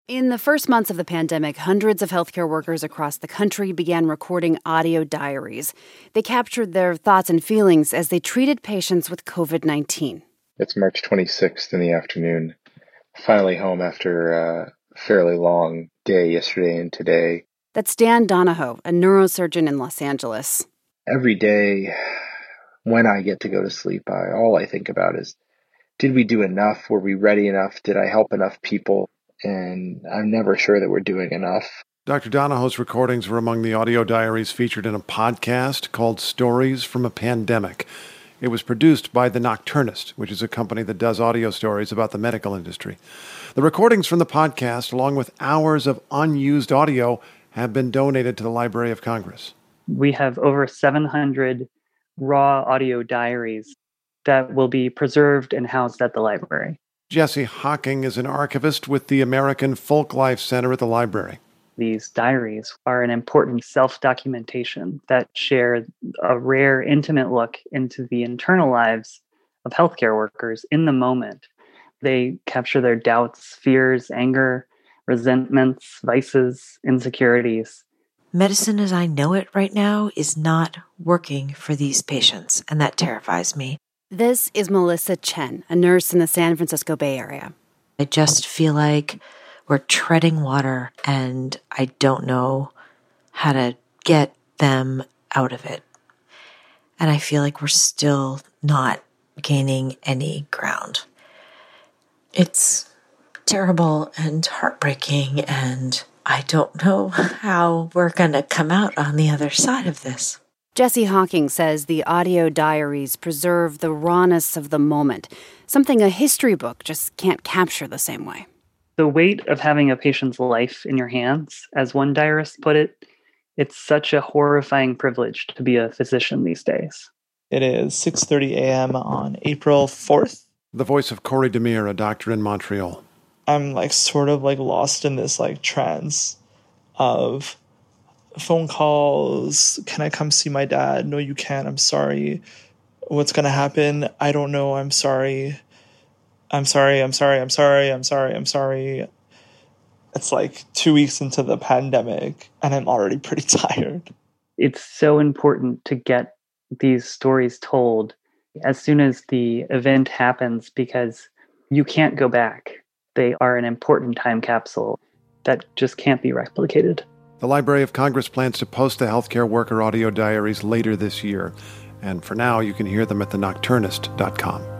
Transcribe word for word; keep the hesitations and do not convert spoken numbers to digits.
In the first months of the pandemic, hundreds of healthcare workers across the country began recording audio diaries. They captured their thoughts and feelings as they treated patients with covid nineteen. It's March twenty-sixth in the afternoon. Finally home after a fairly long day yesterday and today. That's Dan Donahoe, a neurosurgeon in Los Angeles. Every day when I get to go to sleep, I, all I think about is, did we do enough? Were we ready enough? Did I help enough people? And I'm never sure that we're doing enough. Doctor Donahoe's recordings were among the audio diaries featured in a podcast called Stories from a Pandemic. It was produced by The Nocturnist, which is a company that does audio stories about the medical industry. The recordings from the podcast, along with hours of unused audio, have been donated to the Library of Congress. We have over seven hundred raw audio diaries that will be preserved and housed at the library. Jesse Hocking is an archivist with the American Folklife Center at the library. These diaries are an important self-documentation that share a rare, intimate look into the internal lives of healthcare workers in the moment. They capture their doubts, fears, anger, resentments, vices, insecurities. Medicine as I know it right now is not working for these patients, and that terrifies me. This is Melissa Chen, a nurse in the San Francisco Bay Area. I just feel like we're treading water, and I don't know how to get them out of it. And I feel like we're still not gaining any ground. It's terrible and heartbreaking, and I don't know how we're going to come out on the other side of this. Jesse Hocking says the audio diaries preserve the rawness of the moment, something a history book just can't capture the same way. The weight of having a patient's life in your hands, as one diarist put it, it's such a horrifying privilege to be a physician these days. It is six thirty a.m. on April fourth. The voice of Corey Demir, a doctor in Montreal. I'm like sort of like lost in this like trance of phone calls. Can I come see my dad? No, you can't. I'm sorry. What's going to happen? I don't know. I'm sorry. I'm sorry. I'm sorry. I'm sorry. I'm sorry. I'm sorry. It's like two weeks into the pandemic and I'm already pretty tired. It's so important to get these stories told as soon as the event happens because you can't go back. They are an important time capsule that just can't be replicated. The Library of Congress plans to post the healthcare worker audio diaries later this year. And for now, you can hear them at the nocturnist dot com.